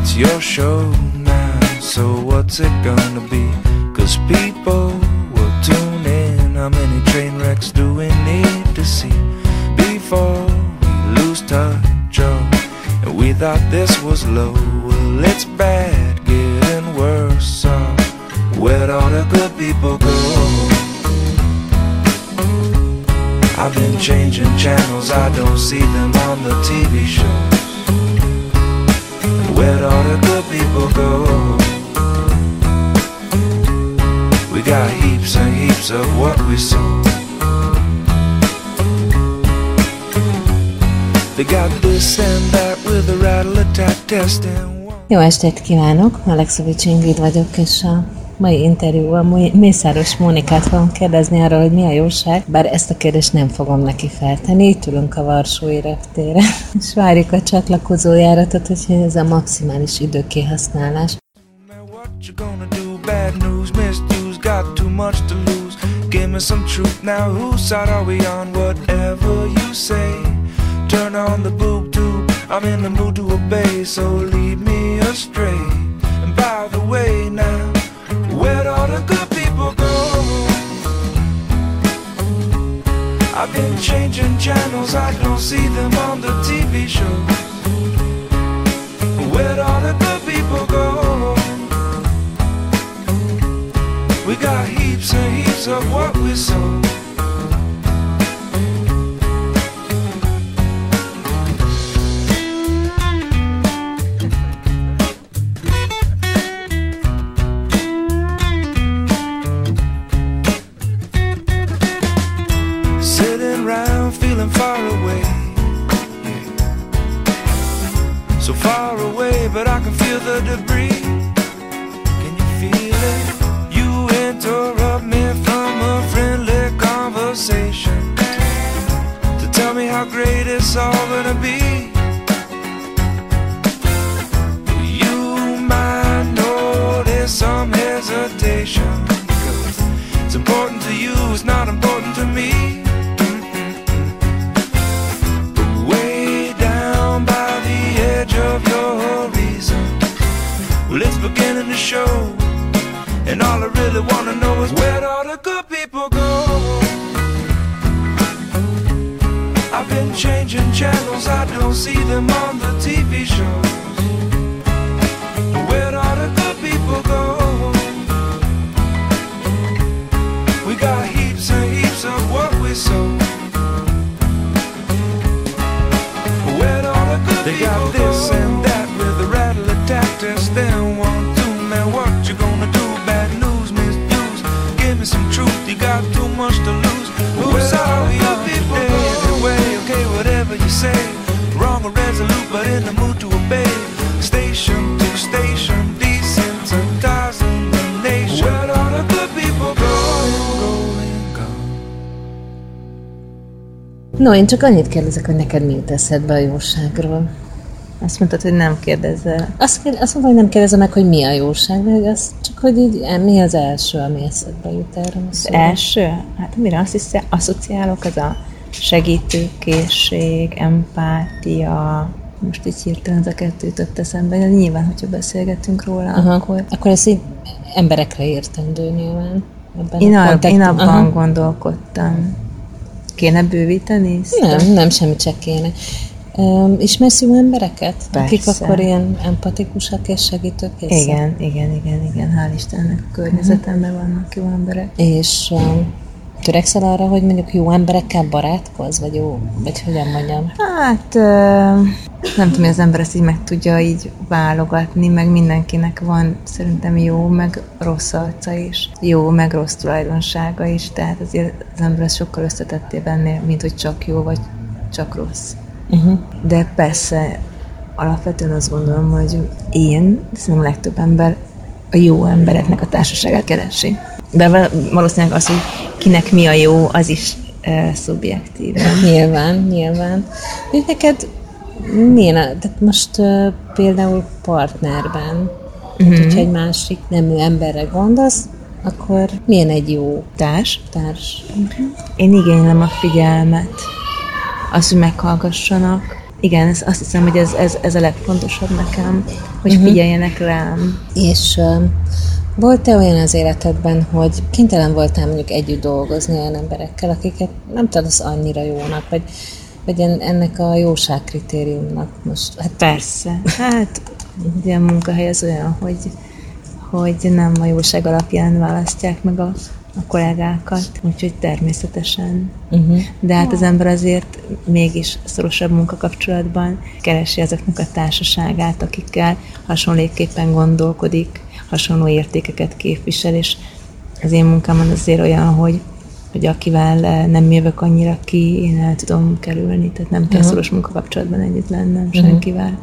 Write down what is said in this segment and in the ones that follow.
it's your show now, so what's it gonna be? 'Cause people will tune in. How many train wrecks do we need to see before we lose touch? Oh, and we thought this was low. Well, it's bad, getting worse. So where'd all the good people go? I've been changing channels, I don't see them on the TV shows. Where'd all the good people go? We got heaps and heaps of what we sow. They got this and that with a rattle attack test and one. Jó estét kívánok, Alexovics Ingrid vagyok, és a mai interjúban Mészáros Mónikát fogom kérdezni arról, hogy mi a jóság, bár ezt a kérdést nem fogom neki feltenni. Itt ülünk a Varsói reptéren, és várjuk a csatlakozójáratot, úgyhogy ez a maximális időkihasználás. Give me some truth now, whose side are we on? Whatever you say, turn on the boob tube, I'm in the mood to obey, so lead me astray. And by the way now, where'd all the good people go? I've been changing channels, I don't see them on the TV shows. Where'd all the good people go? We got heaps and heaps of what we sow. Sitting around feeling far away, so far away, but I can feel the debris. Can you feel it? Interrupt me from a friendly conversation to tell me how great it's all gonna be. You might notice some hesitation, 'cause it's important to you, it's not important to me. But way down by the edge of your horizon, well, it's beginning to show. And all I really wanna know is where'd all the good people go? I've been changing channels, I don't see them on the TV shows. Where'd all the good people go? We got heaps and heaps of what we sow. Where'd all the good they people got this go? And that with a rattle attack test, then 1, 2, man, what you gonna do? Give me some truth, you got too much to lose. Who's all you people go? Anyway, okay, whatever you say. Wrong or resolute, but in the mood to obey. Station to station, desensitizing the nation. Where all the good people go? No, én csak annyit kérdezek, hogy neked mi jut eszedbe a jóságról. Azt mondtad, hogy nem kérdezzel. Azt mondom, hogy nem kérdezem meg, hogy mi a jóság, de az csak, hogy így, mi az első, ami eszedbe jut erről a szóra. Az első? Hát amire azt asszociálok, az a segítőkészség, empátia, most így hirtelen ez a kettő jutott eszembe, de nyilván, hogyha beszélgetünk róla, akkor ez így emberekre értendő nyilván. Én abban gondolkodtam. Kéne bővíteni? Nem, semmit se kéne. Ismersz jó embereket? Persze. Akik akkor ilyen empatikusak és segítőkészek? Igen. Hál' Istennek a környezetemben vannak jó emberek. És törekszel arra, hogy mondjuk jó emberekkel barátkozz? Vagy jó? Vagy hogyan mondjam? Hát nem tudom, hogy az ember ezt így meg tudja így válogatni, meg mindenkinek van szerintem jó, meg rossz arca is. Jó, meg rossz tulajdonsága is. Tehát azért az ember ezt sokkal összetetté venni, mint hogy csak jó, vagy csak rossz. De persze, alapvetően azt gondolom, hogy szerintem a legtöbb ember a jó embereknek a társaságát keresi. De valószínűleg az, hogy kinek mi a jó, az is szubjektív. Nyilván. És neked milyen, tehát most például partnerben, tehát hogyha egy másik nemű emberre gondolsz, akkor milyen egy jó társ? Én igénylem a figyelmet. Az, hogy meghallgassanak, Igen, azt hiszem, hogy ez a legfontosabb nekem, hogy figyeljenek rám. És volt-e olyan az életedben, hogy kénytelen voltál mondjuk együtt dolgozni olyan emberekkel, akiket nem tartasz annyira jónak, vagy ennek a jóság kritériumnak most? Hát persze. Hát ugye a munkahely az olyan, hogy nem a jóság alapján választják meg a kollégákat, úgyhogy természetesen. De hát az ember azért mégis szorosabb munkakapcsolatban keresi azoknak a társaságát, akikkel hasonlóképpen gondolkodik, hasonló értékeket képvisel, és az én munkámon azért olyan, hogy akivel nem jövök annyira ki, én el tudom kerülni, tehát nem kell szoros munkakapcsolatban együtt lennem senkivel.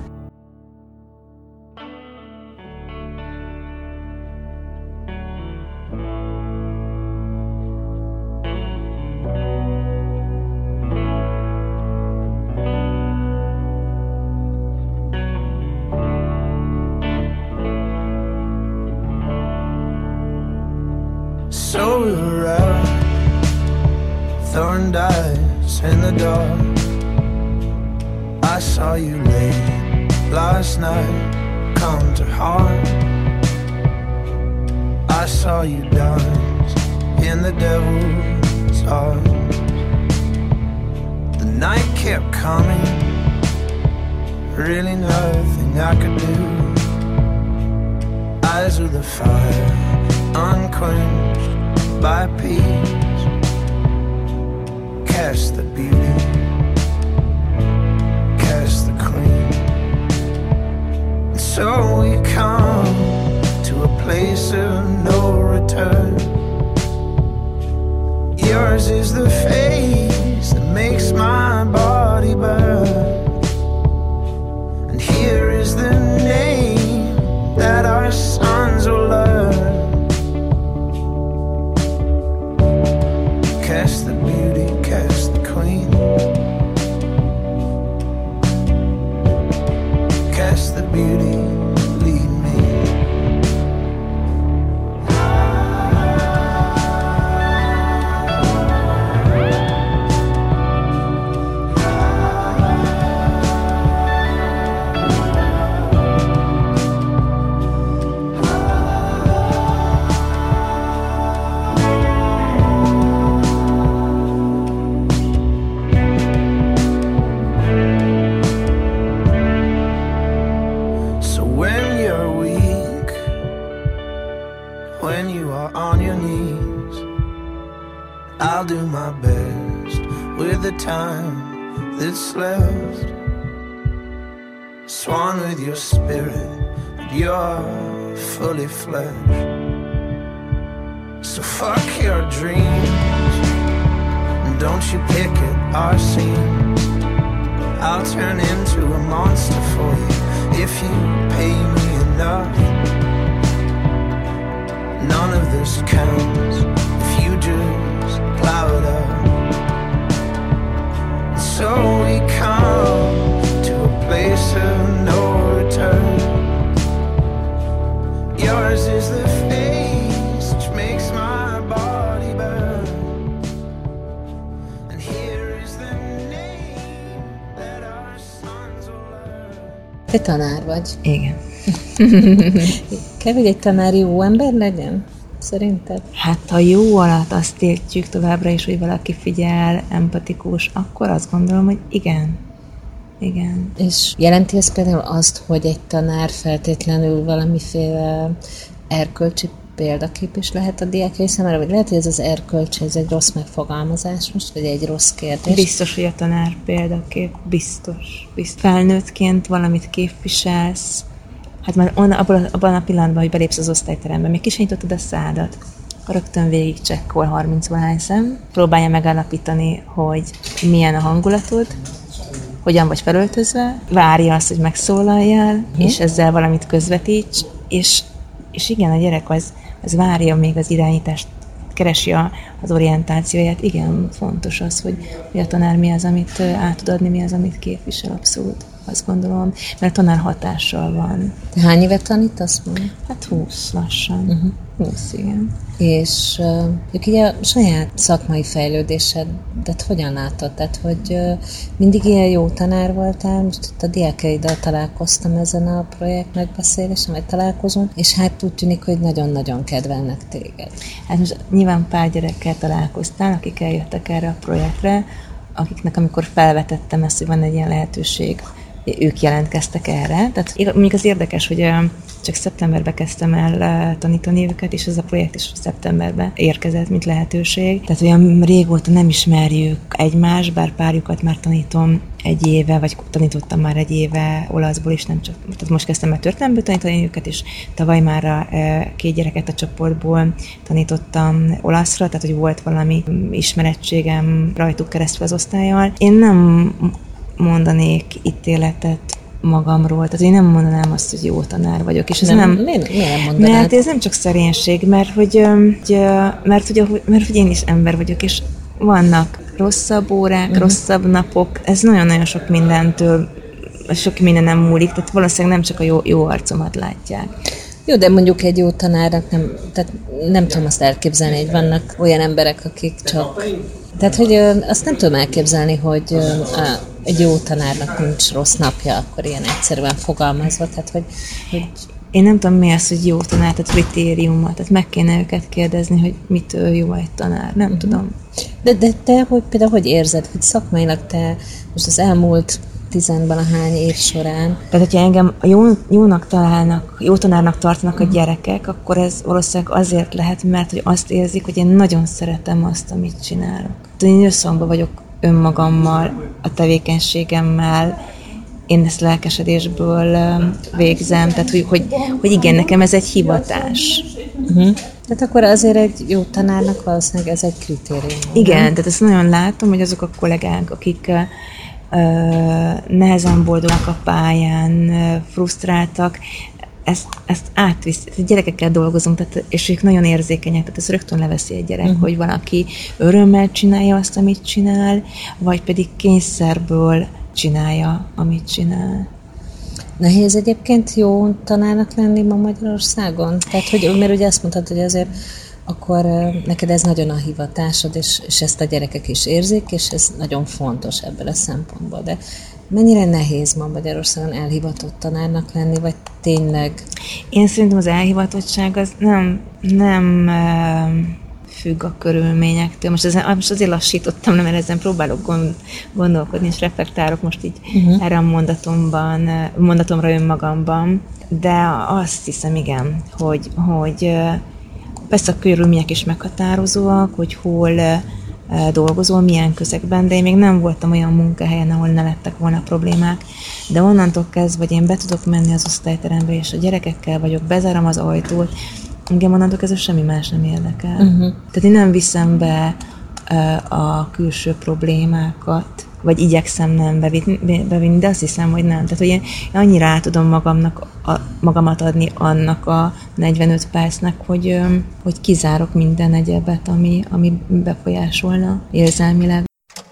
So we were out, throwing dice in the dark. I saw you late last night, come to heart. I saw you dance in the devil's arms. The night kept coming, really nothing I could do. Eyes with the fire, unquenched by peace, cast the beauty, cast the queen. And so we come to a place of no return. Yours is the face that makes my body burn, and here is the name that our sons will learn. Cast the beauty, cast the queen. Cast the beauty, lead me. I'll do my best with the time that's left. Swan with your spirit, but you're fully fledged. So fuck your dreams, and don't you pick at our seams. I'll turn into a monster for you if you pay me enough. None of this counts if you just plow it up. So we come to a place of no return. Yours is the face which makes my body burn, and here is the name that our sons will learn. Te tanár vagy. Igen. Kell, hogy egy tanár jó ember legyen? Szerinted? Hát ha jó alatt azt értjük továbbra is, hogy valaki figyel, empatikus, akkor azt gondolom, hogy igen. Igen. És jelenti ez például azt, hogy egy tanár feltétlenül valamiféle erkölcsi példakép is lehet a diákjai számára, vagy lehet, hogy ez az erkölcs, ez egy rossz megfogalmazás most, vagy egy rossz kérdés? Biztos, hogy a tanár példakép, biztos. Felnőttként valamit képviselsz, hát már abban a pillanatban, hogy belépsz az osztályterembe, még ki sem nyitottad a szádat, rögtön végig csekkol 30-valahány szem, próbálja megállapítani, hogy milyen a hangulatod, hogyan vagy felöltözve, várja azt, hogy megszólaljál, és ezzel valamit közvetíts, és igen, a gyerek az várja még az irányítást, keresi az orientációját. Igen, fontos az, hogy a tanár mi az, amit át tud adni, mi az, amit képvisel, abszolút. azt gondolom, mert a tanár hatással van. Te hány évet tanítasz már? Hát 20 lassan. 20, igen. És így a saját szakmai fejlődésedet hogyan látod? Tehát, hogy mindig ilyen jó tanár voltál, most itt a diákjaiddal találkoztam ezen a projekt megbeszélésen, vagy találkozón, és hát úgy tűnik, hogy nagyon-nagyon kedvelnek téged. Hát most nyilván pár gyerekkel találkoztál, akik eljöttek erre a projektre, akiknek amikor felvetettem ezt, hogy van egy ilyen lehetőség, ők jelentkeztek erre. Tehát mondjuk az érdekes, hogy csak szeptemberben kezdtem el tanítani őket, és ez a projekt is szeptemberben érkezett, mint lehetőség. Tehát olyan régóta nem ismerjük egymást, bár párjukat már tanítom egy éve, vagy tanítottam már egy éve olaszból is, nem csak. Tehát most kezdtem el történelemből tanítani őket, és tavaly már 2 gyereket a csoportból tanítottam olaszra, tehát hogy volt valami ismerettségem rajtuk keresztül az osztállyal. Én nem mondanék ítéletet magamról, tehát én nem mondanám azt, hogy jó tanár vagyok. És ez nem. Miért nem mondanád? Mert ez nem csak szerénység, mert hogy én is ember vagyok, és vannak rosszabb órák, rosszabb napok, ez nagyon-nagyon sok mindentől, sok minden nem múlik, tehát valószínűleg nem csak a jó arcomat látják. Jó, de mondjuk egy jó tanárnak nem tudom azt elképzelni, hogy vannak olyan emberek, akik csak... Tehát, hogy azt nem tudom elképzelni, hogy egy jó tanárnak nincs rossz napja, akkor ilyen egyszerűen fogalmazva. Tehát, hogy... Én nem tudom, mi az, hogy jó tanár, tehát kritériuma, tehát meg kéne őket kérdezni, hogy mitől jó egy tanár, nem tudom. De te például hogy érzed, hogy szakmailag te most az elmúlt 10-valahány év során... Tehát, hogyha engem jó tanárnak tartanak a gyerekek, akkor ez valószínűleg azért lehet, mert hogy azt érzik, hogy én nagyon szeretem azt, amit csinálok. Tehát én összhangban vagyok önmagammal, a tevékenységemmel, én ezt lelkesedésből végzem, tehát hogy igen, nekem ez egy hivatás. Tehát akkor azért egy jó tanárnak valószínűleg ez egy kritérium. Igen, tehát ezt nagyon látom, hogy azok a kollégák, akik nehezen boldognak a pályán, frusztráltak, ezt átviszi, gyerekekkel dolgozunk, tehát, és ők nagyon érzékenyek, tehát ez rögtön leveszi egy gyerek, hogy valaki örömmel csinálja azt, amit csinál, vagy pedig kényszerből csinálja, amit csinál. Nehéz egyébként jó tanárnak lenni ma Magyarországon? Tehát, mert ugye azt mondtad, hogy azért akkor neked ez nagyon a hivatásod, és ezt a gyerekek is érzik, és ez nagyon fontos ebből a szempontból. De mennyire nehéz ma Magyarországon elhivatott tanárnak lenni, vagy tényleg? Én szerintem az elhivatottság az nem függ a körülményektől. Most azért lassítottam, mert ezen próbálok gondolkodni, és reflektálok most így erre a mondatomra önmagamban. De azt hiszem, igen, hogy persze a körülmények is meghatározóak, hogy hol dolgozol, milyen közegben, de én még nem voltam olyan munkahelyen, ahol ne lettek volna problémák. De onnantól kezdve, hogy én be tudok menni az osztályterembe, és a gyerekekkel vagyok, bezárom az ajtót, engem onnantól kezdve semmi más nem érdekel. Tehát én nem viszem be a külső problémákat, vagy igyekszem nem bevinni, de azt hiszem, hogy nem. Tehát, hogy én annyira át tudom magamat adni annak a 45 percnek, hogy kizárok minden egyebet, ami befolyásolna érzelmileg.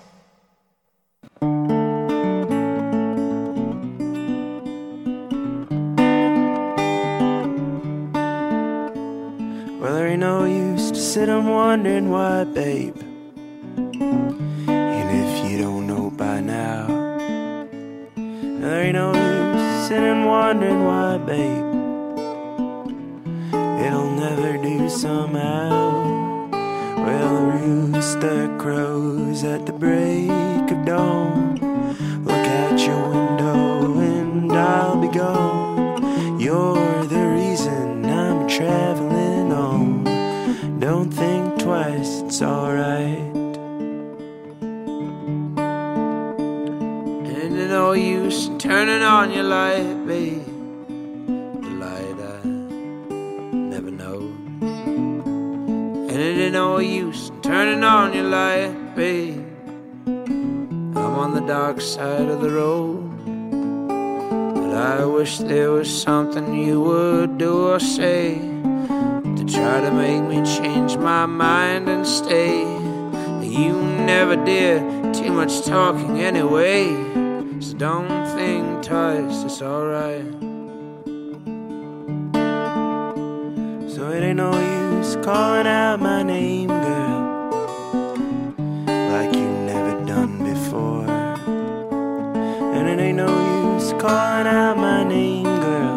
Well, there ain't no use to sit and wondering why, babe. And if you don't know by now, there ain't no use to sit and wondering why, babe. It'll never do somehow. Well, the rooster crows at the break of dawn. Look out your window and I'll be gone. You're the reason I'm traveling on. Don't think twice, it's alright. And it's no use in turning on your light, babe. The light I never know. And it ain't no use in turning on your light, babe. I'm on the dark side of the road. But I wish there was something you would do or say to try to make me change my mind and stay. You never did too much talking anyway, so don't think think twice, it's alright. So it ain't no use calling out my name, girl, like you never done before. And it ain't no use calling out my name, girl,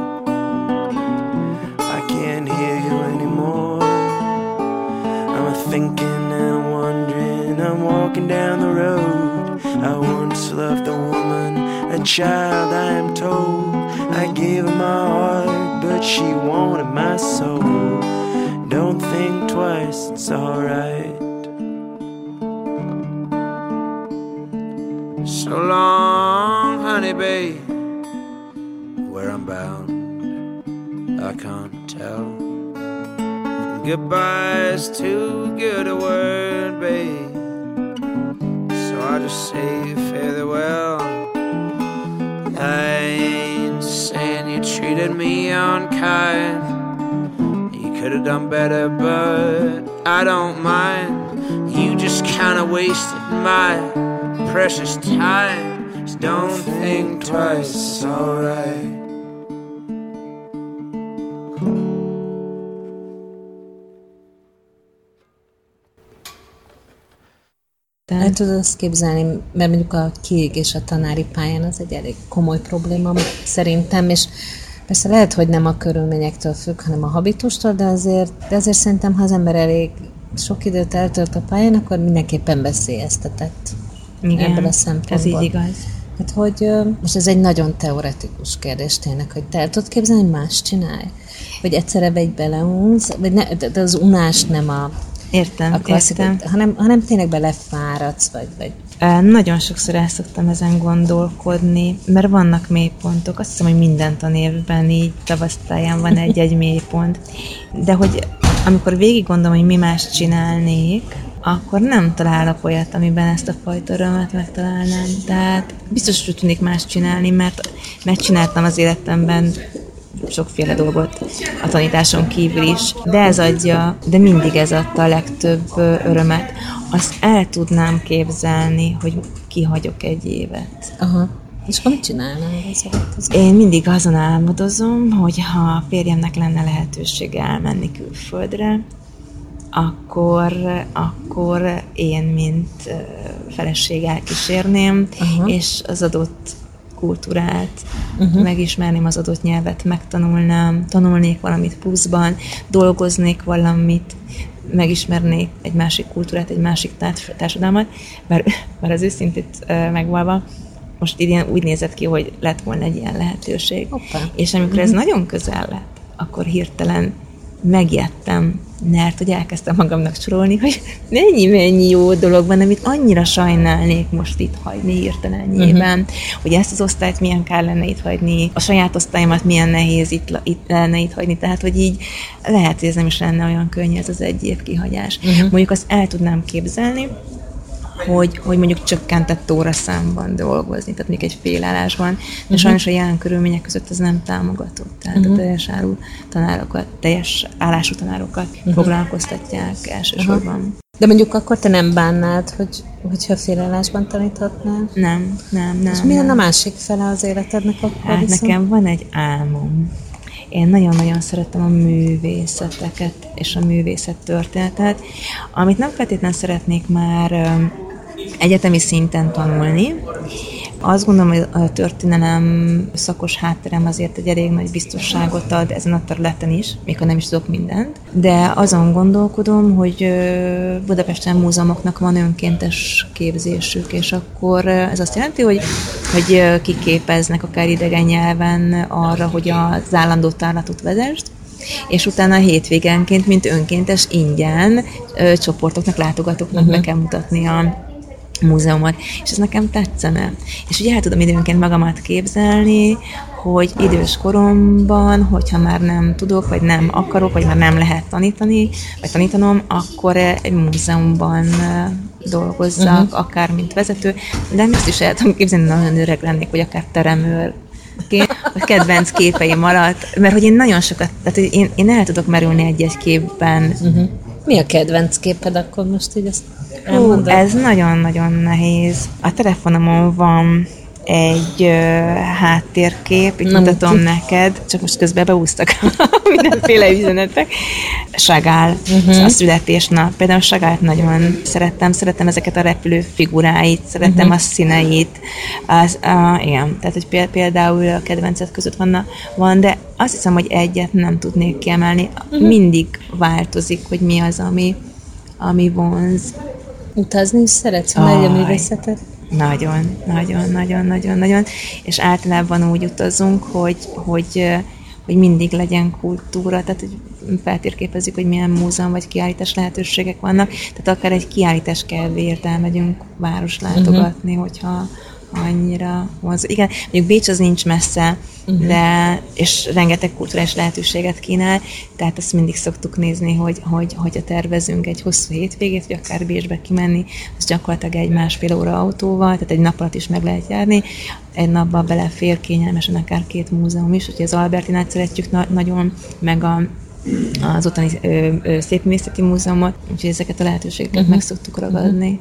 I can't hear you anymore. I'm thinking and I'm wondering, I'm walking down the road. I once loved a woman, a child I am told. I gave her my heart, but she wanted my soul. Don't think twice, it's alright. So long, honey babe, where I'm bound, I can't tell. Goodbye's too good a word, babe, so I just say farewell. I ain't saying you treated me unkind, you could have done better, but I don't mind. You just kinda wasted my precious time. Just don't think twice, it's alright. El tudod azt képzelni, mert mondjuk a kiégés a tanári pályán az egy elég komoly probléma szerintem, és persze lehet, hogy nem a körülményektől függ, hanem a habitustól, de azért szerintem, ha az ember elég sok időt eltölt a pályán, akkor mindenképpen veszélyeztetett. Igen, ebből a szempontból. Ez így igaz. Hát, hogy most ez egy nagyon teoretikus kérdés tényleg, hogy te el tudod képzelni, hogy más csinálj? Hogy egyszerre egy beleunsz, vagy ne, de az unás nem a klasszik, hanem tényleg belefáradsz, vagy... Nagyon sokszor el szoktam ezen gondolkodni, mert vannak mélypontok. Azt hiszem, hogy minden tanévben így tavasztályán van egy mélypont. De hogy amikor végig gondolom, hogy mi más csinálnék, akkor nem találok olyat, amiben ezt a fajta örömet megtalálnám. Tehát biztos, hogy tudnék más csinálni, mert csináltam az életemben sokféle dolgot a tanításon kívül is, de mindig ez adta a legtöbb örömet. Azt el tudnám képzelni, hogy kihagyok egy évet. Aha. És akkor mit csinálnál ezeket? Én mindig azon álmodozom, hogy ha a férjemnek lenne lehetősége elmenni külföldre, akkor én, mint feleség elkísérném, és az adott kultúrát megismerném, az adott nyelvet megtanulnám, tanulnék valamit pluszban, dolgoznék valamit, megismernék egy másik kultúrát, egy másik társadalmat, bár az őszintét megvalva, most idén úgy nézett ki, hogy lett volna egy ilyen lehetőség. Hoppá. És amikor ez nagyon közel lett, akkor hirtelen megijedtem, mert hogy elkezdtem magamnak sorolni, hogy mennyi jó dolog van, amit annyira sajnálnék most itt hagyni hirtelenjében, hogy ezt az osztályt milyen kár lenne itt hagyni, a saját osztályomat milyen nehéz itt lenne itt hagyni, tehát hogy így lehet, hogy ez nem is lenne olyan könnyű ez az egy év kihagyás. Mondjuk azt el tudnám képzelni, hogy mondjuk csökkentett óraszámban dolgozni, tehát még egy félállásban, de sajnos a jelen körülmények között ez nem támogatott. Tehát a teljes állású tanárokat foglalkoztatják elsősorban. De mondjuk akkor te nem bánnád, hogyha félállásban taníthatnál? Nem. És milyen a másik fele az életednek akkor? Hát nekem van egy álmom. Én nagyon-nagyon szeretem a művészeteket és a művészettörténetet, amit nem feltétlenül szeretnék már egyetemi szinten tanulni. Azt gondolom, hogy a történelem szakos hátterem azért egy elég nagy biztonságot ad ezen a területen is, még ha nem is tudok mindent. De azon gondolkodom, hogy Budapesten múzeumoknak van önkéntes képzésük, és akkor ez azt jelenti, hogy kiképeznek akár idegen nyelven arra, hogy az állandó tárlatot vezesd, és utána hétvégenként, mint önkéntes ingyen csoportoknak, látogatóknak be kell mutatni a múzeumot, és ez nekem tetszene. És ugye el tudom időnként magamat képzelni, hogy idős koromban, hogyha már nem tudok, vagy nem akarok, vagy már nem lehet tanítani, vagy tanítanom, akkor egy múzeumban dolgozzak, akár mint vezető, de ezt is el tudom képzelni, nagyon öreg lennék, vagy akár teremőr, a kedvenc képeim alatt, mert hogy én nagyon sokat, tehát én el tudok merülni egy-egy képben. Mi a kedvenc képed akkor most így ezt elmondod? Ez nagyon-nagyon nehéz. A telefonomon van egy háttérkép, itt mutatom neked, csak most közben beúztak mindenféle üzenetek. Chagall, a születésnap. Például Chagallt nagyon szerettem ezeket a repülő figuráit, szerettem a színeit. Igen, tehát hogy például a kedvencek között van, de azt hiszem, hogy egyet nem tudnék kiemelni. Mindig változik, hogy mi az, ami vonz. Utazni is szeretsz, hogy legyen művészetet? Nagyon. És általában úgy utazunk, hogy mindig legyen kultúra, tehát hogy feltérképezzük, hogy milyen múzeum vagy kiállítás lehetőségek vannak, tehát akár egy kiállítás kedvéért elmegyünk város látogatni, hogyha annyira vonzó. Igen, mondjuk Bécs az nincs messze, de, és rengeteg kulturális lehetőséget kínál, tehát azt mindig szoktuk nézni, hogyha tervezünk egy hosszú hétvégét, vagy akár Bécsbe kimenni, az gyakorlatilag 1-1,5 óra autóval, tehát egy nap alatt is meg lehet járni, egy napba belefér kényelmesen akár 2 múzeum is, úgyhogy az Albertinát szeretjük nagyon, meg az ottani Szépművészeti Múzeumot, úgyhogy ezeket a lehetőségeket meg szoktuk ragadni.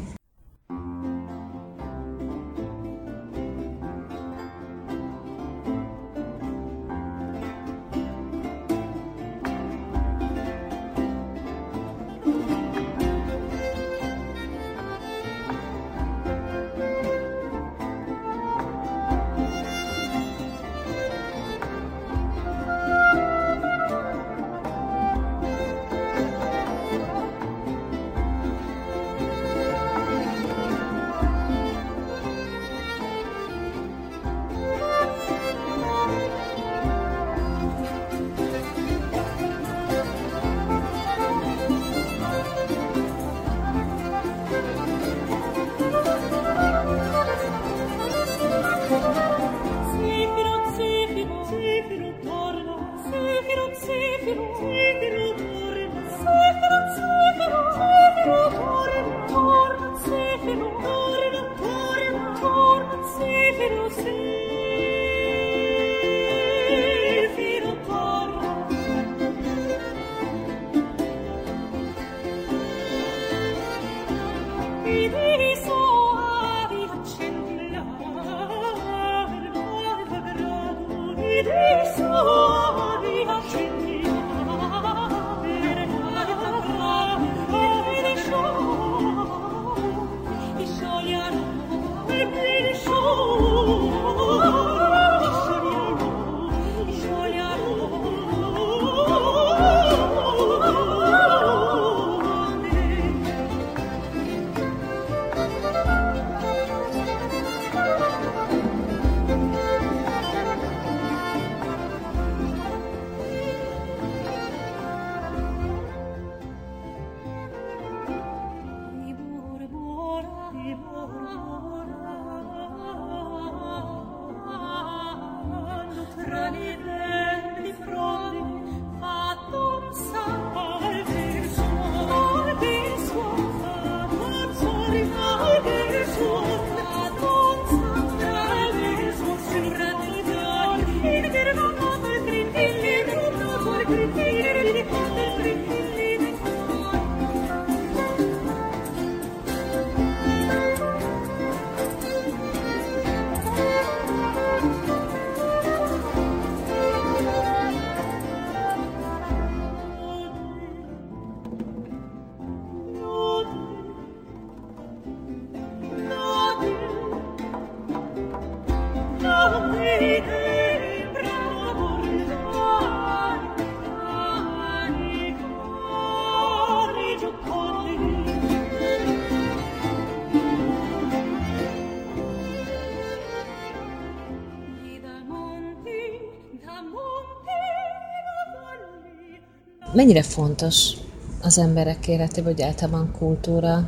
Mennyire fontos az emberek életében, vagy általában kultúra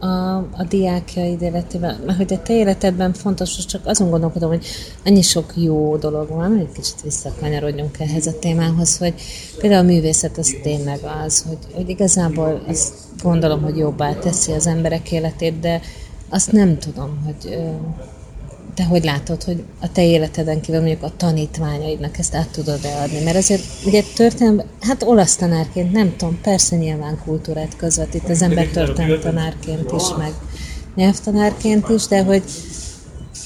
a diákjaid életében? Mert hogy a te életedben fontos, csak azon gondolkodom, hogy annyi sok jó dolog van, egy kicsit visszakanyarodjunk ehhez a témához, hogy például a művészet az tényleg az, hogy igazából azt gondolom, hogy jobbá teszi az emberek életét, de azt nem tudom, hogy te hogy látod, hogy a te életeden kívül mondjuk a tanítványaidnak ezt át tudod-e adni? Mert azért ugye történelem, hát olasz tanárként, nem tudom, persze nyilván kultúrát közvetít az ember történelem tanárként is, meg nyelvtanárként is, de hogy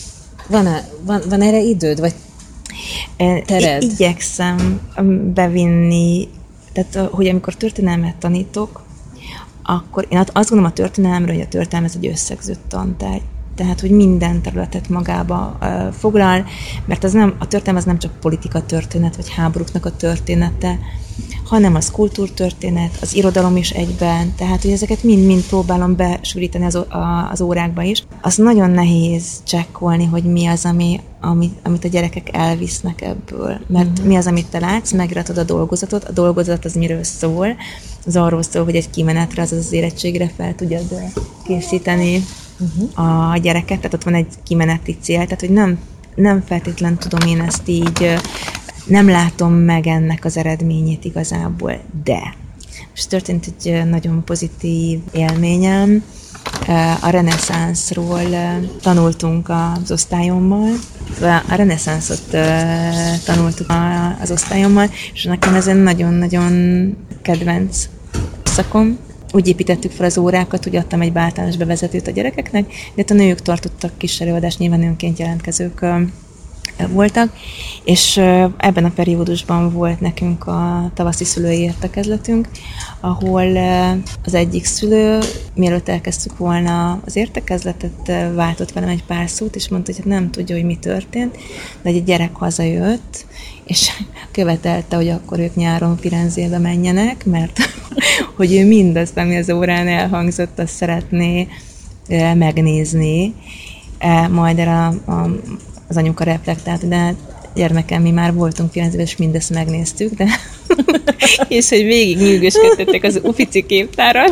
Van erre időd, vagy tered? Igyekszem bevinni, tehát hogy amikor történelmet tanítok, akkor én azt gondolom a történelemről, hogy a történelem ez egy összegzött tantárgy. Tehát, hogy minden területet magába foglal, mert a történelem az nem csak politika történet, vagy háborúknak a története, hanem az kultúrtörténet, az irodalom is egyben, tehát, hogy ezeket mind-mind próbálom besűríteni az órákba is. Az nagyon nehéz csekkolni, hogy mi az, amit a gyerekek elvisznek ebből. Mert mi az, amit te látsz, megratod a dolgozatot, a dolgozat az miről szól, az arról szól, hogy egy kimenetre, azaz az érettségre fel tudjad készíteni a gyereket, tehát ott van egy kimeneti cél, tehát hogy nem feltétlen tudom én ezt így, nem látom meg ennek az eredményét igazából, de most történt egy nagyon pozitív élményem, a reneszánszról tanultunk az osztályommal, a reneszánszot tanultuk az osztályommal, és nekem ez egy nagyon-nagyon kedvenc szakom. Úgy építettük fel az órákat, hogy adtam egy általános bevezetőt a gyerekeknek, de a nők tartottak kis előadást, nyilván önként jelentkezők voltak, és ebben a periódusban volt nekünk a tavaszi szülői értekezletünk, ahol az egyik szülő, mielőtt elkezdtük volna az értekezletet, váltott velem egy pár szót, és mondta, hogy nem tudja, hogy mi történt, de egy gyerek hazajött, és követelte, hogy akkor ők nyáron Firenzébe menjenek, mert hogy ő mindazt, ami az órán elhangzott, azt szeretné megnézni. Majd erre az anyuka reflektált, de gyermekem, mi már voltunk Firenzében, és mindezt megnéztük, de és hogy végig nyűgösködtettek az Uffizi képtáron.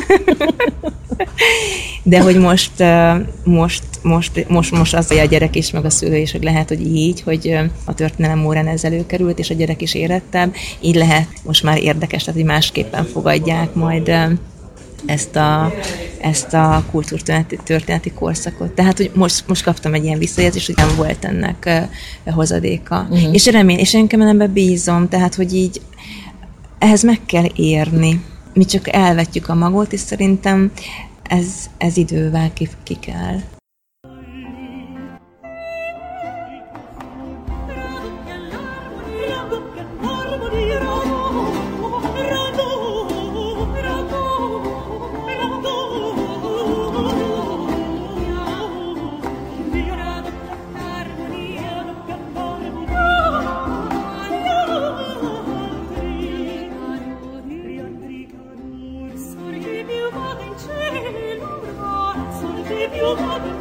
De hogy most az a gyerek is, meg a szülő is, hogy lehet, hogy így, hogy a történelem órán ez előkerült, és a gyerek is érettebb, így lehet most már érdekes, tehát hogy másképpen fogadják majd ezt a kultúrtörténeti korszakot. Tehát, hogy most kaptam egy ilyen visszajelzést, hogy nem volt ennek hozadéka. És és én ebben bízom, tehát, hogy így ehhez meg kell érni. Mi csak elvetjük a magot, és szerintem ez idővel ki kell. You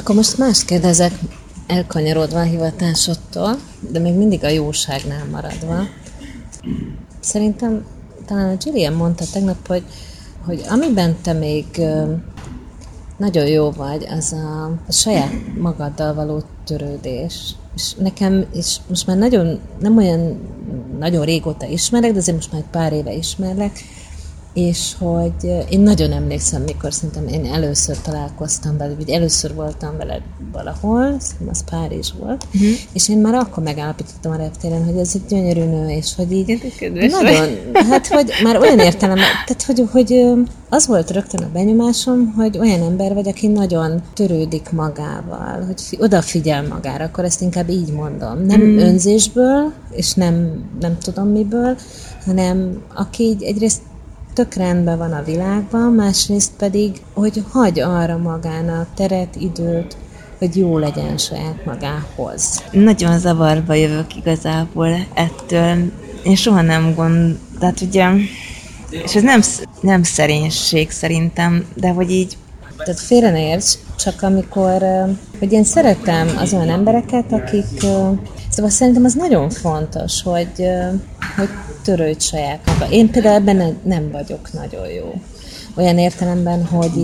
Akkor most mást kérdezek, elkanyarodva a hivatásodtól, de még mindig a jóságnál maradva. Szerintem talán a Gillian mondta tegnap, hogy amiben te még nagyon jó vagy, az a saját magaddal való törődés. És nekem is most már nem olyan nagyon régóta ismerek, de azért most már egy pár éve ismerlek, és hogy én nagyon emlékszem, mikor szerintem én először találkoztam veled, vagy először voltam veled valahol, szerintem az Párizs volt, és én már akkor megállapítottam a reptéren, hogy ez egy gyönyörű nő, és hogy így nagyon, hát hogy már olyan értelemben, tehát hogy az volt rögtön a benyomásom, hogy olyan ember vagy, aki nagyon törődik magával, hogy odafigyel magára, akkor ezt inkább így mondom. Nem önzésből, és nem tudom miből, hanem aki így egyrészt tök rendben van a világban, másrészt pedig, hogy hagy arra magának teret, időt, hogy jó legyen saját magához. Nagyon zavarba jövök igazából ettől. Én soha nem tehát ugye, és ez nem szerénység szerintem, de hogy így... Tehát félre ne érts, csak amikor, hogy én szeretem az olyan embereket, akik, szóval szerintem az nagyon fontos, hogy törődj saját maga. Én például ebben nem vagyok nagyon jó. Olyan értelemben, hogy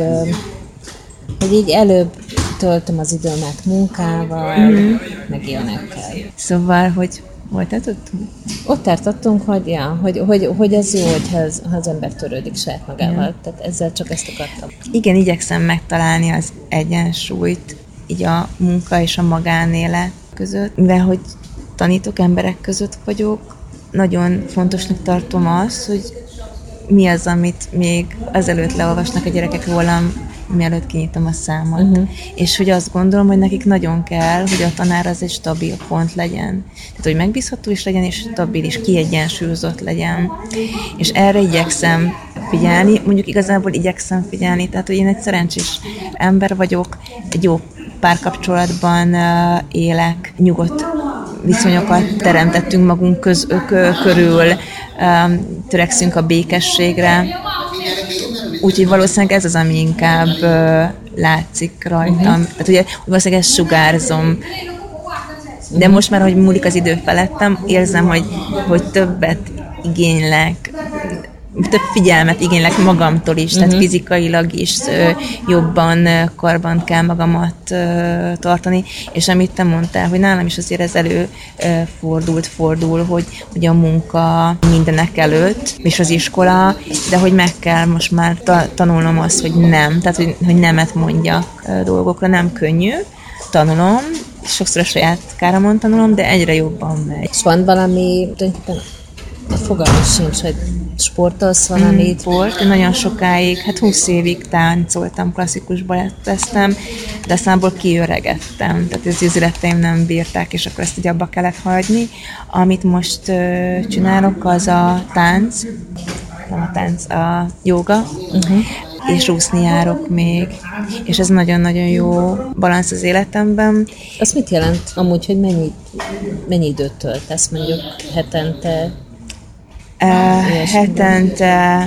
így előbb töltöm az időmet munkával, meg ilyenekkel. Szóval, hogy hol tartottunk? Ott tartottunk, hogy ez jó, ha az ember törődik saját magával. Tehát ezzel csak ezt akartam. Igen, igyekszem megtalálni az egyensúlyt így a munka és a magánélet között, mivel hogy tanítok, emberek között vagyok, nagyon fontosnak tartom azt, hogy mi az, amit még azelőtt leolvasnak a gyerekek rólam, mielőtt kinyitom a számot. És hogy azt gondolom, hogy nekik nagyon kell, hogy a tanár az egy stabil pont legyen. Tehát, hogy megbízható is legyen, és stabil is, kiegyensúlyozott legyen. És erre igyekszem figyelni, mondjuk igazából igyekszem figyelni, tehát, hogy én egy szerencsés ember vagyok, egy jó párkapcsolatban élek, nyugodt viszonyokat teremtettünk magunk körül, törekszünk a békességre. Úgyhogy valószínűleg ez az, ami inkább látszik rajtam. Tehát ugye valószínűleg ezt sugárzom. De most már, hogy múlik az idő felettem, érzem, hogy többet igénylek, több figyelmet igénylek magamtól is, tehát fizikailag is jobban karban kell magamat tartani, és amit te mondtál, hogy nálam is azért ez fordul, hogy a munka mindenek előtt, és az iskola, de hogy meg kell most már tanulnom azt, hogy nem, tehát hogy nemet mondjak dolgokra, nem könnyű, tanulom, sokszor a saját káramon tanulom, de egyre jobban megy. És van valami, a fogalmam sincs, hogy sportolsz valamit? Volt, én nagyon sokáig, 20 évig táncoltam, klasszikus baletteztem, de aztánból kiöregettem, tehát az üzleteim nem bírták, és akkor ezt így abba kellett hagyni. Amit most csinálok, az a tánc, a jóga, és úszni járok még, és ez nagyon-nagyon jó balansz az életemben. Az mit jelent amúgy, hogy mennyi időt töltesz, mondjuk hetente? Hetente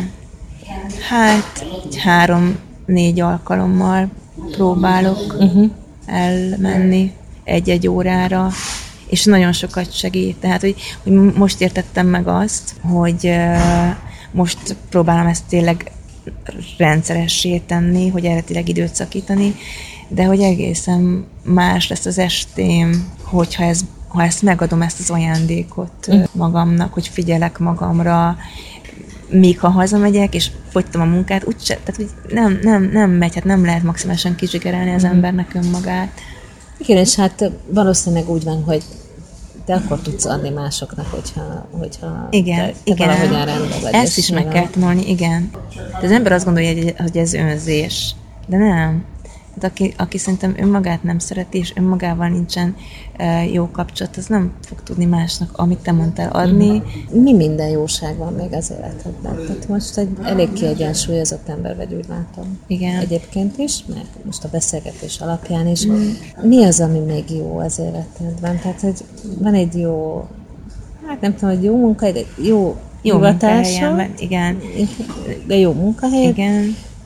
3-4 alkalommal próbálok elmenni egy órára, és nagyon sokat segít. Tehát, hogy most értettem meg azt, hogy most próbálom ezt tényleg rendszeressé tenni, hogy erre tényleg időt szakítani, de hogy egészen más lesz az estém, ha ezt megadom, ezt az ajándékot magamnak, hogy figyelek magamra, míg ha hazamegyek, és fogytam a munkát, úgyse, tehát hogy nem megy, hát nem lehet maximálisan kizsigerelni az embernek önmagát. Igen, és hát valószínűleg úgy van, hogy te akkor tudsz adni másoknak, hogyha igen, te valahogyan rendben vagy. Ezt is meg kell tanulni, igen. De az ember azt gondolja, hogy ez önzés, de nem. Hát aki szerintem önmagát nem szereti, és önmagával nincsen jó kapcsolat, az nem fog tudni másnak, amit te mondtál, adni. Mi minden jóság van még az életedben? Tehát most egy elég kiegyensúlyozott ember vagy, úgy látom. Igen. Egyébként is, mert most a beszélgetés alapján is. Mi az, ami még jó az életedben? Tehát, hogy van egy jó, hát nem tudom, hogy jó munka, egy jó hivatásod, igen. de jó munkahely. Igen.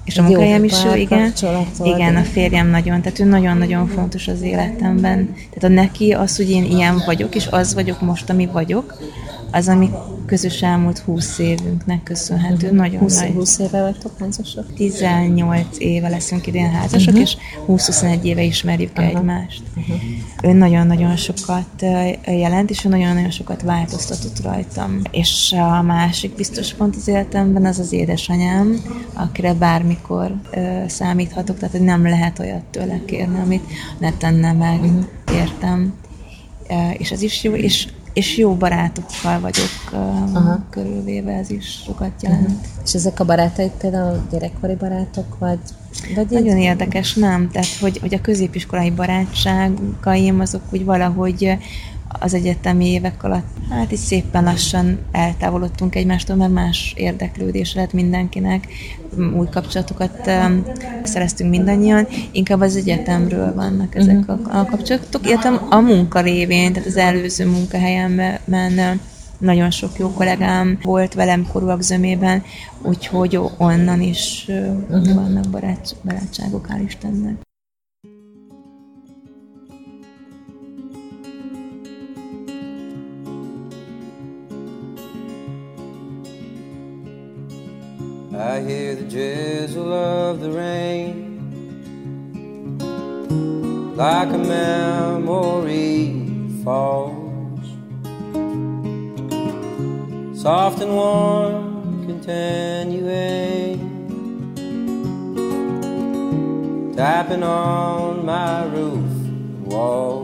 És a munkahelyem is jó, igen, a férjem nagyon, tehát ő nagyon-nagyon fontos az életemben. Tehát a neki az, hogy én ilyen vagyok, és az vagyok most, ami vagyok, az, ami közös elmúlt 20 évünknek köszönhető. Nagyon 20 éve vagytok házasok? 18 éve leszünk idén házasok, és 20-21 éve ismerjük egymást. Ő nagyon-nagyon sokat jelent, és ő nagyon-nagyon sokat változtatott rajtam. És a másik biztos pont az életemben az az édesanyám, akire bármikor számíthatok, tehát hogy nem lehet olyat tőle kérni, amit ne tenne meg, értem. És ez is jó, és jó barátokkal vagyok körülvéve, ez is sokat jelent. És ezek a barátaid például gyerekkori barátok, vagy nagyon érdekes, nem? Tehát, hogy a középiskolai barátságaim azok úgy valahogy az egyetemi évek alatt, hát így szépen lassan eltávolodtunk egymástól, mert más érdeklődés lett mindenkinek, új kapcsolatokat szereztünk mindannyian, inkább az egyetemről vannak ezek a kapcsolatok, illetve a munka révén, tehát az előző munkahelyemben nagyon sok jó kollégám volt velem korúak zömében, úgyhogy onnan is vannak barátságok, hál' Istennek. I hear the drizzle of the rain, like a memory falls, soft and warm, continuing, tapping on my roof wall.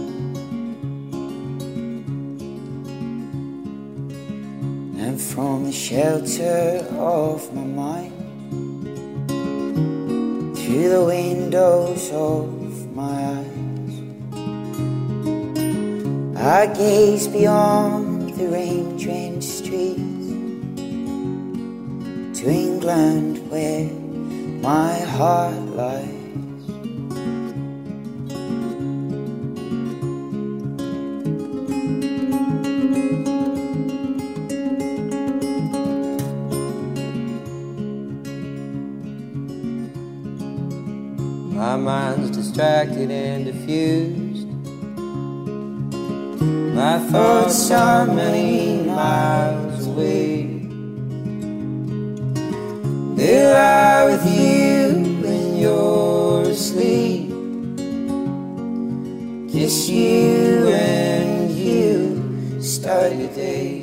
And from the shelter of my mind, through the windows of my eyes, I gaze beyond the rain-drenched streets to England where my heart lies. My mind's distracted and diffused, my thoughts are many miles away. They lie with you when you're asleep, kiss you and you start your day.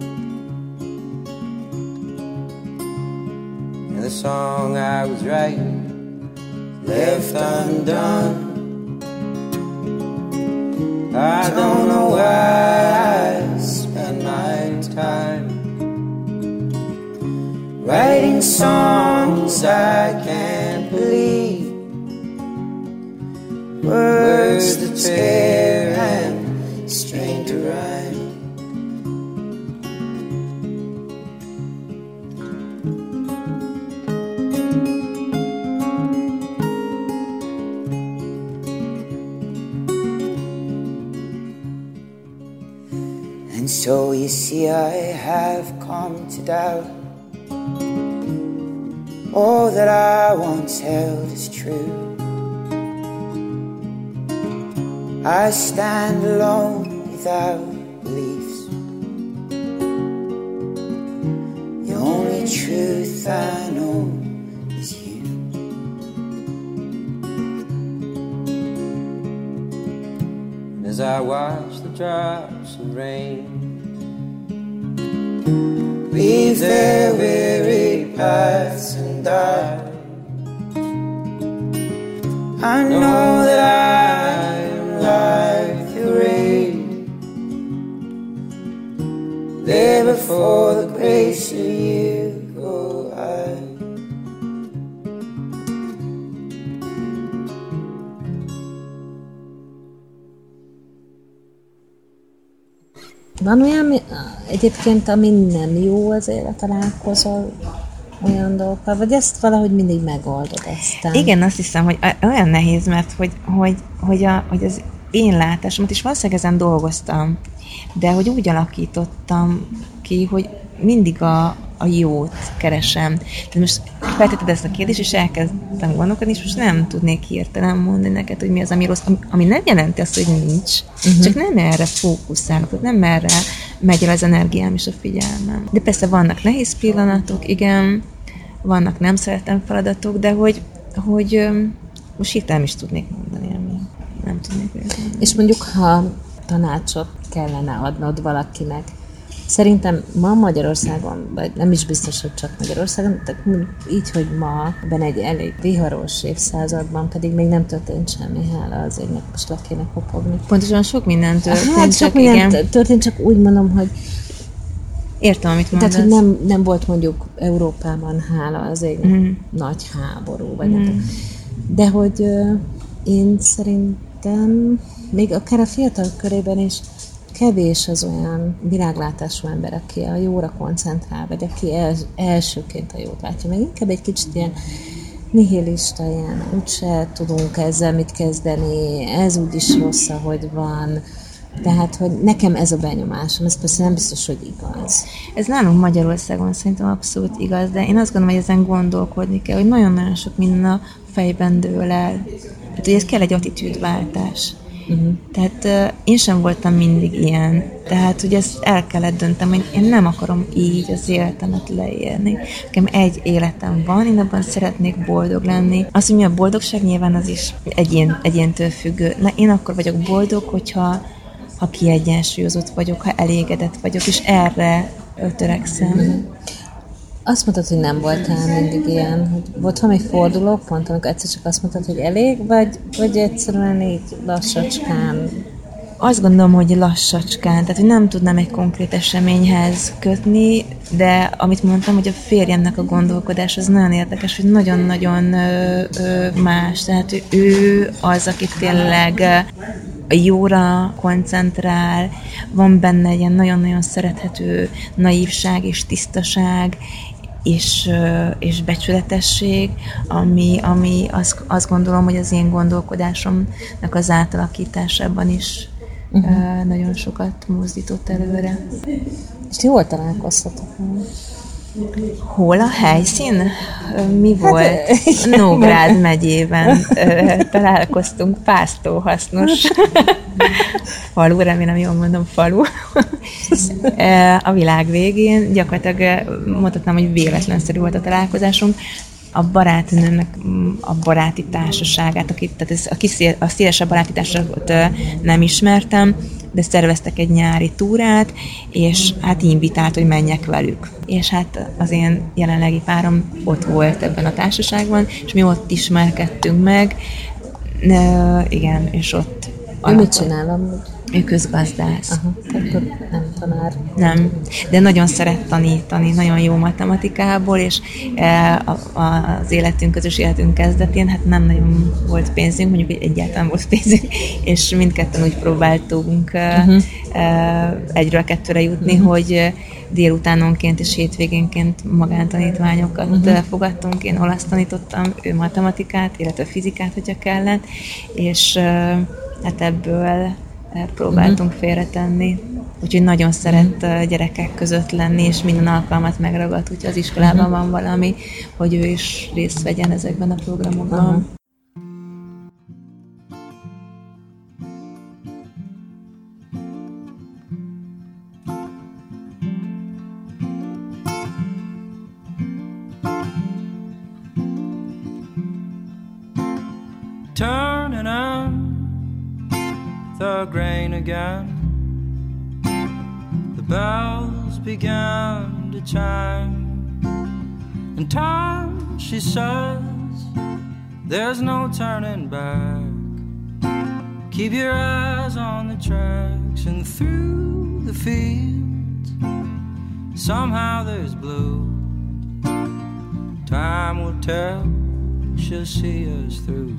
And the song I was writing left undone. I don't know why I spend my time writing songs I can't believe, words that tear and strain to rhyme. And so you see I have come to doubt all that I once held as true. I stand alone without beliefs. The only truth I know is you. And as I watch the drops of rain leave their weary paths and die, I know that I am like the rain, there before the grace of you go I. Van olyan egyébként, ami nem jó azért, ha találkozol olyan dolgokkal, vagy ezt valahogy mindig megoldod aztán? Igen, azt hiszem, hogy olyan nehéz, mert hogy az én látásomat, és valószínűleg ezen dolgoztam, de hogy úgy alakítottam ki, mindig a jót keresem. Tehát most feltetted ezt a kérdést, és elkezdtem gondolkodni, és most nem tudnék hirtelen mondani neked, hogy mi az, ami rossz, ami nem jelenti azt, hogy nincs, csak nem erre fókuszálok, nem erre megy el az energiám és a figyelmem. De persze vannak nehéz pillanatok, igen, vannak nem szeretem feladatok, de hogy most hirtelen is tudnék mondani, ami nem tudnék mondani. És mondjuk, ha tanácsot kellene adnod valakinek, szerintem ma Magyarországon, vagy nem is biztos, hogy csak Magyarországon, tehát így, hogy ma ebben egy elég viharos évszázadban pedig még nem történt semmi, hála az égnek, most le kéne kopogni. Pontosan sok minden történt. Hát sok minden történt, csak úgy mondom, hogy értem, amit mondasz. Tehát, hogy nem volt mondjuk Európában, hála az égnek, nagy háború, vagy nem tudom. De hogy én szerintem még akár a fiatal körében is kevés az olyan világlátású ember, aki a jóra koncentrál, vagy aki elsőként a jót látja. Meg inkább egy kicsit ilyen nihilista, ilyen úgyse tudunk ezzel mit kezdeni, ez úgyis rossz, ahogy van. Tehát, hogy nekem ez a benyomásom, ez persze nem biztos, hogy igaz. Ez nálunk Magyarországon szerintem abszolút igaz, de én azt gondolom, hogy ezen gondolkodni kell, hogy nagyon-nagyon sok minden a fejben dől el. Hát, hogy ez kell egy attitűdváltás. Tehát én sem voltam mindig ilyen. Tehát, hogy ezt el kellett döntem, hogy én nem akarom így az életemet leélni. Nekem egy életem van, én abban szeretnék boldog lenni. Az, hogy mi a boldogság, nyilván az is egyéntől függő. Én akkor vagyok boldog, hogyha kiegyensúlyozott vagyok, ha elégedett vagyok, és erre törekszem. Azt mondtad, hogy nem voltál mindig ilyen, hogy volt valami fordulópont, amikor egyszer csak azt mondtad, hogy elég, vagy egyszerűen így lassacskán? Azt gondolom, hogy lassacskán, tehát hogy nem tudnám egy konkrét eseményhez kötni, de amit mondtam, hogy a férjemnek a gondolkodás az nagyon érdekes, hogy nagyon-nagyon más, tehát ő az, aki tényleg a jóra koncentrál, van benne egy ilyen nagyon-nagyon szerethető naívság és tisztaság, és becsületesség, ami azt gondolom, hogy az én gondolkodásomnak az átalakításában is nagyon sokat mozdított előre. És ti hol találkoztatok? Hol a helyszín? Mi volt? Nógrád megyében találkoztunk, pásztóhasznos falu, remélem jól mondom, falu. A világ végén gyakorlatilag mondhatnám, hogy véletlenszerű volt a találkozásunk. A barátnőmnek a baráti társaságát, a szélesebb baráti társaságot nem ismertem, de szerveztek egy nyári túrát, és hát invitált, hogy menjek velük. És hát az én jelenlegi párom ott volt ebben a társaságban, és mi ott ismerkedtünk meg. Igen, és ott... Ő mit csinál amúgy? Ő közgazdász. Aha, akkor nem tanár. Nem, de nagyon szeret tanítani, nagyon jó matematikából, és az közös életünk kezdetén hát nem nagyon volt pénzünk, mondjuk, hogy egyáltalán volt pénzünk, és mindketten úgy próbáltunk egyről kettőre jutni, hogy délutánonként és hétvégénként magántanítványokat fogadtunk. Én olasz tanítottam, ő matematikát, illetve fizikát, hogyha kellett, és hát ebből próbáltunk félretenni. Úgyhogy nagyon szeret gyerekek között lenni, és minden alkalmat megragad, úgyhogy az iskolában van valami, hogy ő is részt vegyen ezekben a programokban. Turning on the grain again, the bells began to chime, and time, she says, there's no turning back. Keep your eyes on the tracks and through the fields, somehow there's blue. Time will tell, she'll see us through.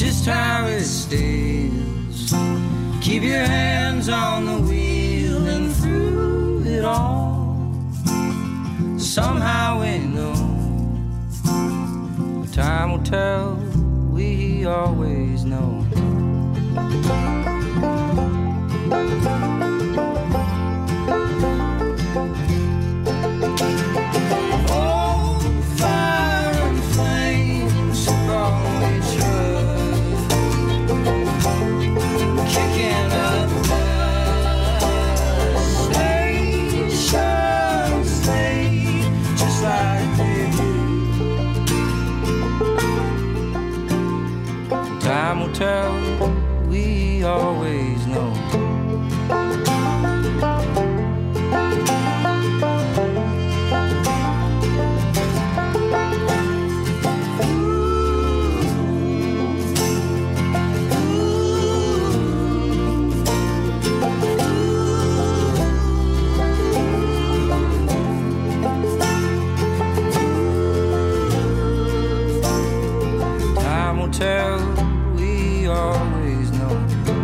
just how it stays. Keep your hands on the wheel, and through it all, somehow we know. Time will tell, we always know. Time will tell, we always know. Time will tell, we always know.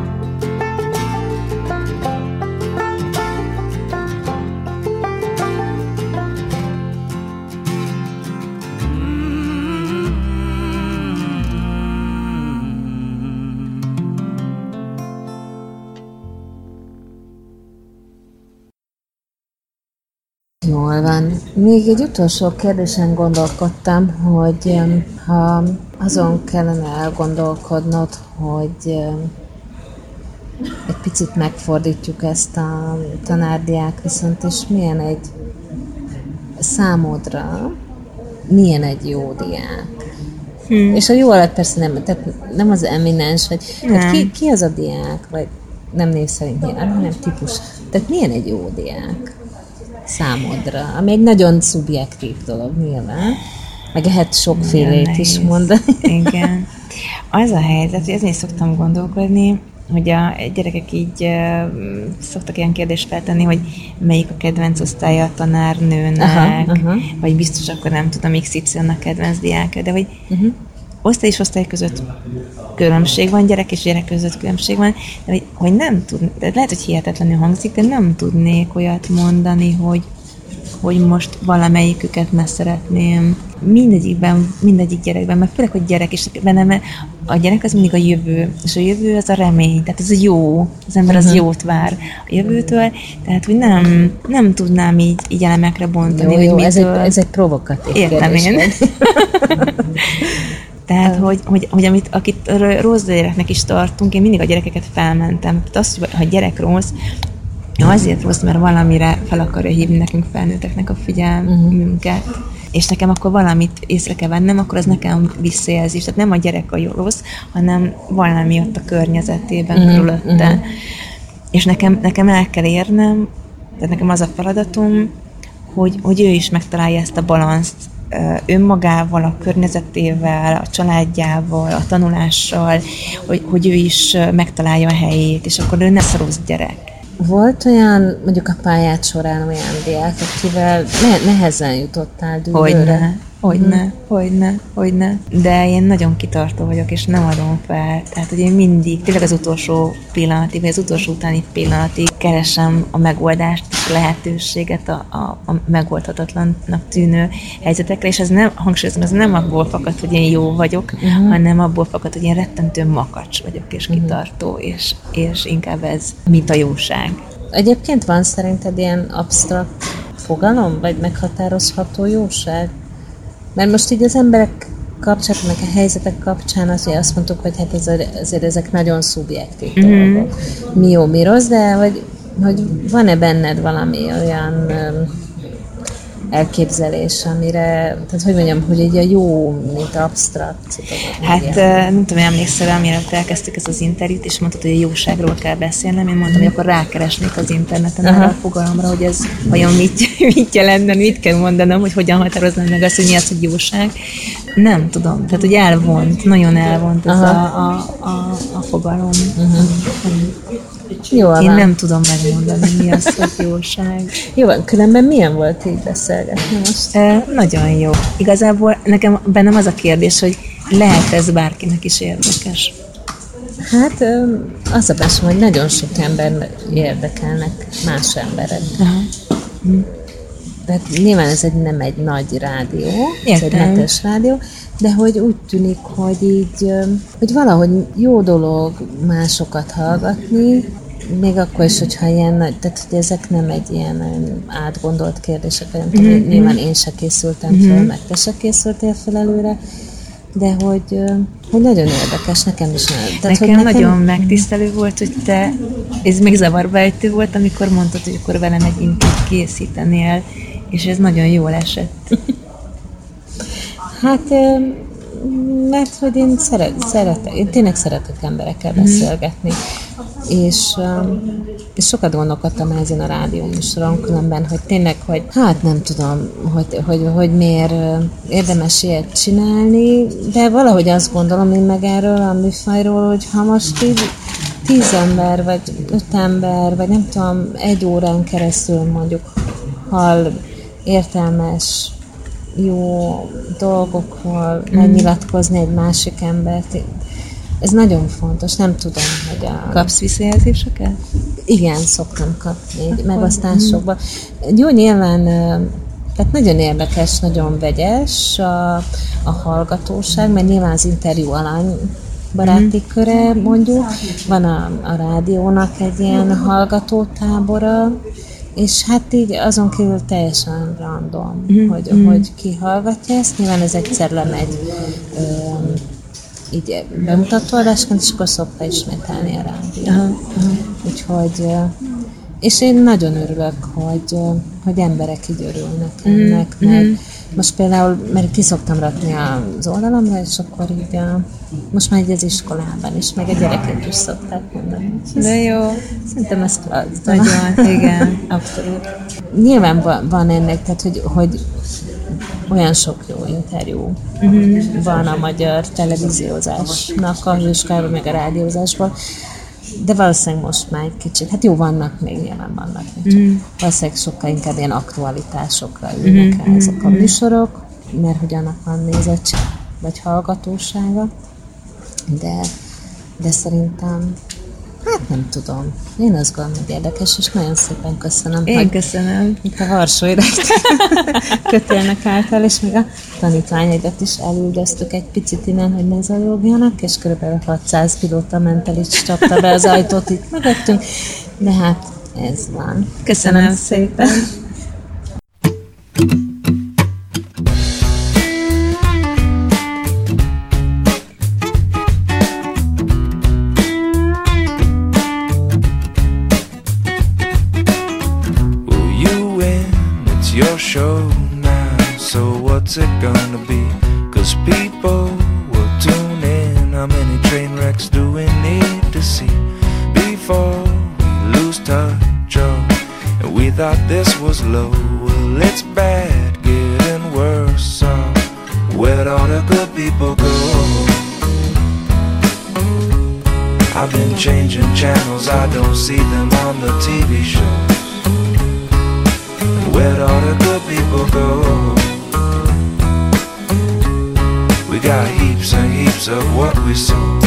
Jól van. Még egy utolsó kérdésen gondolkodtam, hogy ha azon kellene elgondolkodnod, hogy egy picit megfordítjuk ezt a tanárdiák viszont, és milyen egy számodra, milyen egy jó diák? És a jó alatt persze nem az eminens, vagy hát ki az a diák, vagy nem név szerint nyilván, hanem típus. Tehát milyen egy jó diák számodra? Ami egy nagyon szubjektív dolog nyilván, meg lehet sokfélét is mondani. Igen. Az a helyzet, hogy ezért szoktam gondolkodni, hogy a gyerekek így szoktak ilyen kérdést feltenni, hogy melyik a kedvenc osztálya a tanárnőnek, vagy biztos akkor nem tudom, XY-nak kedvenc diáka, de hogy osztály és osztály között különbség van, gyerek és gyerek között különbség van, de hogy nem tudnék, lehet, hogy hihetetlenül hangzik, de nem tudnék olyat mondani, hogy most valamelyiküket ne szeretném. Mindegyik gyerekben, mert főleg, hogy gyerek, és bennem a gyerek az mindig a jövő, és a jövő az a remény, tehát az a jó, az ember az jót vár a jövőtől, tehát hogy nem tudnám így elemekre bontani, jó, hogy mitől... ez egy provokatív értem kérdés. Én. Tehát, hogy akit rossz gyereknek is tartunk, én mindig a gyerekeket felmentem. Tehát az, hogy ha gyerek rossz, azért rossz, mert valamire fel akarja hívni nekünk felnőtteknek a figyelmünket. És nekem akkor valamit észre kell vennem, akkor az nekem visszajelzés. Tehát nem a gyerek a rossz, hanem valami ott a környezetében körülötte. És nekem el kell érnem, tehát nekem az a feladatom, hogy ő is megtalálja ezt a balanszt önmagával, a környezetével, a családjával, a tanulással, hogy ő is megtalálja a helyét, és akkor ő ne rossz gyerek. Volt olyan, mondjuk a pályád során olyan diák, akivel nehezen jutottál dűlőre? Hogyne. De én nagyon kitartó vagyok, és nem adom fel. Tehát, hogy én mindig, tényleg az utolsó pillanatig, vagy az utolsó utáni pillanatig keresem a megoldást, a lehetőséget a megoldhatatlannak tűnő helyzetekre, és ez nem, hangsúlyozom, ez nem abból fakad, hogy én jó vagyok, hanem abból fakad, hogy én rettentő makacs vagyok, és kitartó, és inkább ez, mint a jóság. Egyébként van szerinted ilyen absztrakt fogalom, vagy meghatározható jóság? Mert most így az emberek kapcsán, meg a helyzetek kapcsán azt mondtuk, hogy hát azért ezek nagyon szubjektív dolgok. Mi jó, mi rossz, de hogy van-e benned valami olyan elképzelés, amire, tehát hogy mondjam, hogy egy a jó, mint absztrakt. Hát nem tudom, emlékszel, amire elkezdtük ezt az interjút, és mondtad, hogy a jóságról kell beszélnem. Én mondtam, hogy akkor rákeresnék az interneten arra a fogalomra, hogy ez vajon mit jelentne, mit kell mondanom, hogy hogyan határoznám meg azt, hogy mi az, hogy jóság. Nem tudom. Tehát, hogy elvont, nagyon elvont ez a fogalom. Jól Én van. nem tudom megmondani, mi az, hogy jóság. Jó van, különben milyen volt így beszélgetni most? Nagyon jó. Igazából bennem az a kérdés, hogy lehet ez bárkinek is érdekes? Hát az a beszélem, hogy nagyon sok ember érdekelnek más emberek. Tehát nyilván ez nem egy nagy rádió, ez egy netes rádió, de hogy úgy tűnik, hogy így, hogy valahogy jó dolog másokat hallgatni, még akkor is, hogyha ilyen nagy, tehát hogy ezek nem egy ilyen átgondolt kérdések, nyilván én se készültem fel, meg te se készültél fel előre, de hogy nagyon érdekes, nekem is. Tehát, nekem nagyon megtisztelő volt, hogy te, ez még zavarba ejtő volt, amikor mondtad, hogy akkor velem egy intrót készítenél, és ez nagyon jól esett. Hát, mert hogy én én tényleg szeretek emberekkel beszélgetni, és sokat gondolkodtam ezen a rádióműsoron, különben, hogy tényleg, hogy hát nem tudom, hogy miért érdemes ilyet csinálni, de valahogy azt gondolom én meg erről a műfajról, hogy ha most így 10 ember, vagy 5 ember, vagy nem tudom, 1 órán keresztül mondjuk hall értelmes, jó dolgokról megnyilatkozni egy másik embert. Ez nagyon fontos, nem tudom, hogy Kapsz visszajelzéseket? Igen, szoktam kapni, megosztásokban. Jó, nyilván, tehát nagyon érdekes, nagyon vegyes a hallgatóság, mert nyilván az interjú alany baráti köre, mondjuk. Van a rádiónak egy ilyen hallgatótábora, és hát így azon kívül teljesen random, hogy ki hallgatja ezt. Nyilván ez egyszer lemegy így bemutatóadásként, és akkor szokta ismételni a rádió. Úgyhogy, és én nagyon örülök, hogy emberek így örülnek ennek, mert most például, mert ki szoktam rakni az oldalamra, és akkor így most már így az iskolában is, meg a gyerekek is szokták mondani. De jó. Szerintem ez klassz. Nagyon, igen. Abszolút. Nyilván van ennek, tehát hogy olyan sok jó interjú van a magyar televíziózásnak, a hőskáról, meg a rádiózásból, de valószínűleg most már egy kicsit, hát jó, vannak még, nyilván vannak még, valószínűleg sokkal inkább ilyen aktualitásokra ülnek rá ezek a műsorok, mert hogy annak van nézettség, vagy hallgatósága, de szerintem, hát nem tudom. Én azt gondolom, hogy érdekes, és nagyon szépen köszönöm. Én köszönöm. Itt a Varsóira kötélnek által, és még a tanítványaidat is elüldöztük egy picit innen, hogy ne zajogjanak, és kb. 600 pilóta ment el, és csapta be az ajtót itt mögöttünk, de hát ez van. Köszönöm szépen. Your show now, so what's it gonna be? 'Cause people will tune in. How many train wrecks do we need to see before we lose touch? Oh, and we thought this was low. Well, it's bad, getting worse. So where'd all the good people go? I've been changing channels, I don't see them on the TV shows. Where'd all the good people go? We got heaps and heaps of what we sow.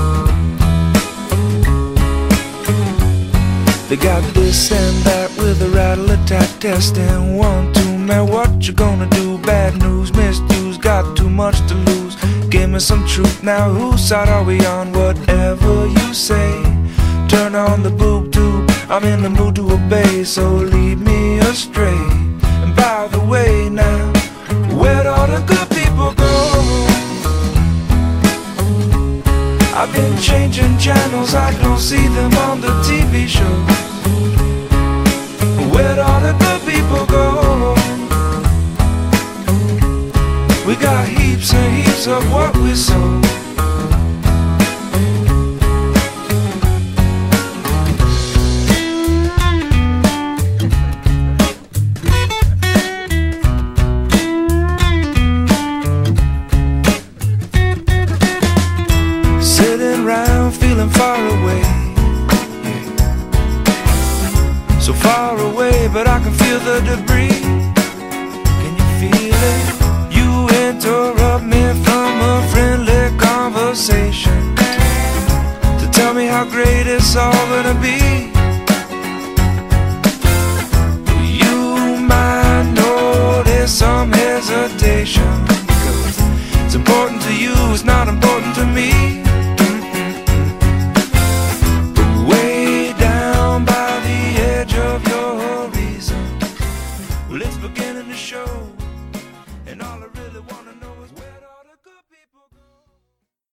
They got this and that with a rattle attack test and 1, 2, man, what you gonna do? Bad news, misuse, got too much to lose. Give me some truth now, whose side are we on? Whatever you say, turn on the boob tube, I'm in the mood to obey, so lead me astray. And by the way now, where'd all the good people go? I've been changing channels, I don't see them on the TV shows. Where'd all the good people go? We got heaps and heaps of what we sow. Far away, so far away, but I can feel the debris. Can you feel it? You interrupt me from a friendly conversation to tell me how great it's all gonna be.